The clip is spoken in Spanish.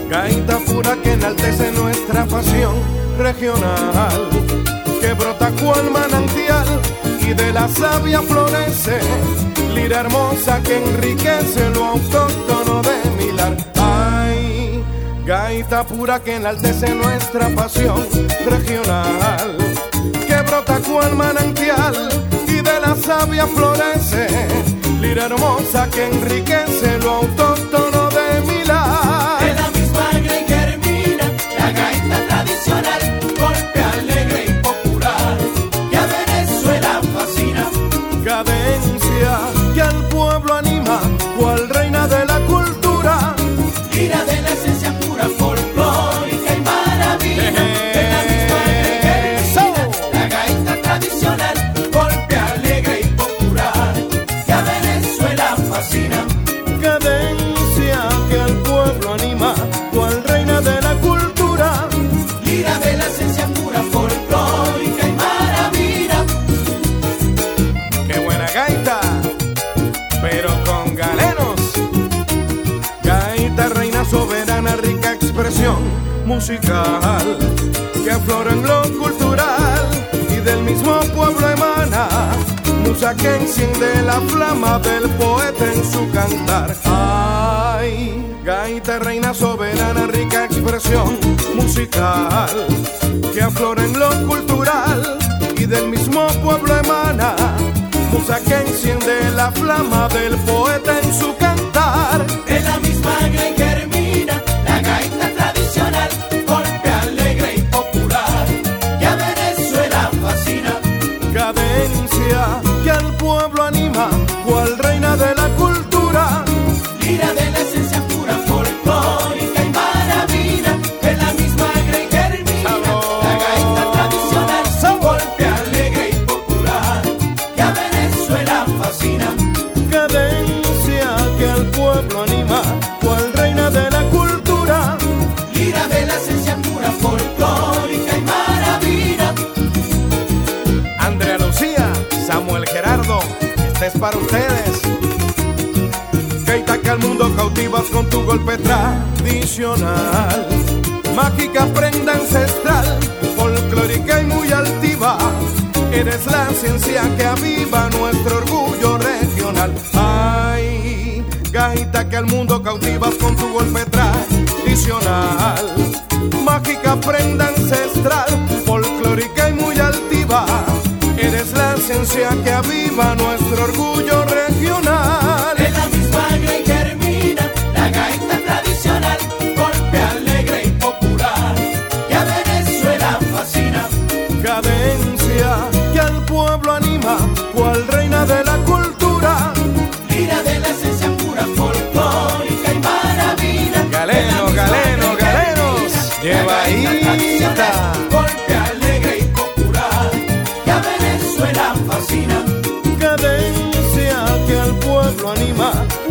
gaita pura que enaltece nuestra pasión regional, que brota cual manantial y de la savia florece, lira hermosa que enriquece lo autóctono de Milar. Ay, gaita pura que enaltece nuestra pasión regional, que brota cual manantial y de la savia florece, lira hermosa que enriquece lo autóctono de Milar. De la misma grey germina la gaita tradicional, golpe alegre y popular que a Venezuela fascina. Cadencia que al pueblo anima, cual reina de la cultura, lira de la esencia pura folclórica y maravilla. De la misma grey germina la gaita tradicional, golpe alegre y popular que a Venezuela fascina. cadencia que al pueblo anima, cual reina de la cultura, Lira de la esencia pura folclórica y maravilla. qué buena gaita, pero con galenos. Gaita reina soberana, rica expresión musical, que aflora en lo cultural y del mismo pueblo emana, musa que enciende la flama del poeta en su cantar. Ay, gaita reina soberana, rica expresión musical, que aflora en lo cultural y del mismo pueblo emana, musa que enciende la flama del poeta en su cantar. De la misma grey germina la gaita tradicional, golpe alegre y popular que a Venezuela fascina. Cadencia que al pueblo anima, cual reina de la cultura, Lira de la esencia pura folclórica y maravilla. De la misma grey germina la gaita tradicional, golpe alegre y popular que a Venezuela fascina. cadencia que al pueblo anima, cual reina de la cultura, Lira de la esencia pura folclórica y maravilla. Andrea Lucía, Samuel Gerardo, este es para ustedes. Gaita que al mundo cautivas con tu golpe tradicional, mágica prenda ancestral, folclórica y muy altiva, eres la ciencia que aviva nuestro orgullo regional. Ay, gaita que al mundo cautivas con tu golpe tradicional, mágica prenda ancestral, folclórica y muy altiva, eres la ciencia que aviva nuestro orgullo regional. De la misma grey germina la gaita tradicional, golpe alegre y popular que a Venezuela fascina. Cadencia que al pueblo anima, cual reina de la cultura, Lira de la esencia pura folclórica y maravilla. Galeno, galeno, galenos, llevadita. Golpe alegre y popular que a Venezuela fascina. Cadencia que al pueblo anima,